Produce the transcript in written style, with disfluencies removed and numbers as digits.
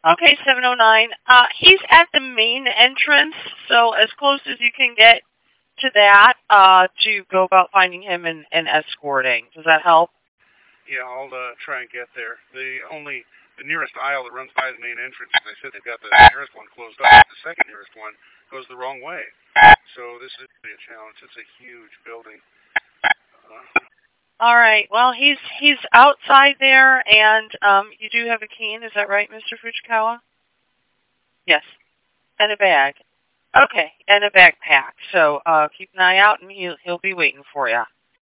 Okay, 709. He's at the main entrance, so as close as you can get to that to go about finding him and escorting. Does that help? Yeah, I'll try and get there. The nearest aisle that runs by the main entrance, as I said, they've got the nearest one closed up. The second nearest one goes the wrong way. So this is a challenge. It's a huge building. All right. Well, he's outside there, and you do have a cane. Is that right, Mr. Fujikawa? Yes. And a bag. Okay, and a backpack. So keep an eye out, and he'll be waiting for you.